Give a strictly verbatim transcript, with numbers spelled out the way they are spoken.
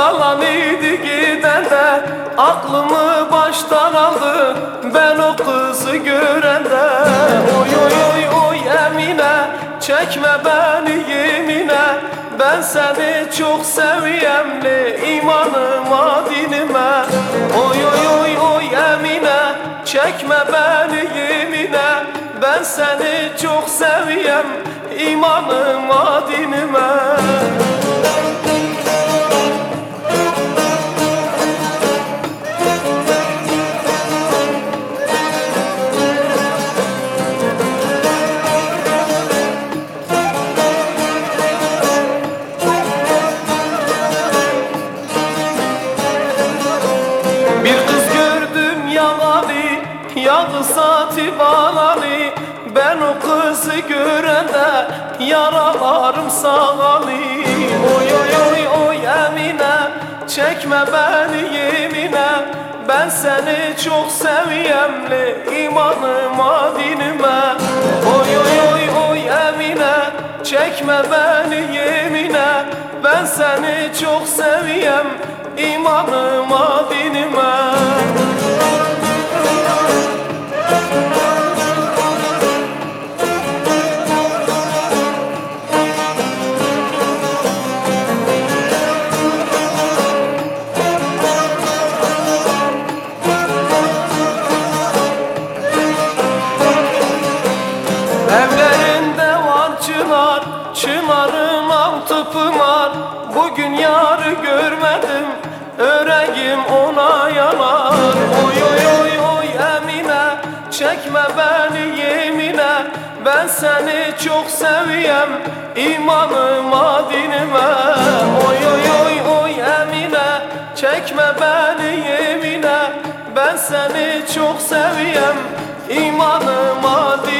yalan idi gidende, aklımı baştan aldı ben o kızı görende. Oy oy oy oy Emine, çekme beni yemine, ben seni çok seviyemli imanıma dinime. Oy oy oy oy Emine, çekme beni yemine, ben seni çok seviyem imanıma dinime. Bir kız gördüm yalani, yadı saati balani, ben o kızı görende yaralarım sağali. Oy oy oy oy Emine, çekme beni yemine, ben seni çok seviyemli imanıma dinime. Oy oy oy oy Emine, çekme beni yemine, ben seni çok seviyem imanıma dinime. Evlerinde var çınar, çınarın altı pınar, bugün yarı görmedim, öreğim ona yanar. Oy oy oy oy Emine, çekme beni yemine, ben seni çok seviyem imanıma dinime. Oy oy oy oy Emine, çekme beni yemine, ben seni çok seviyem imanıma dinime.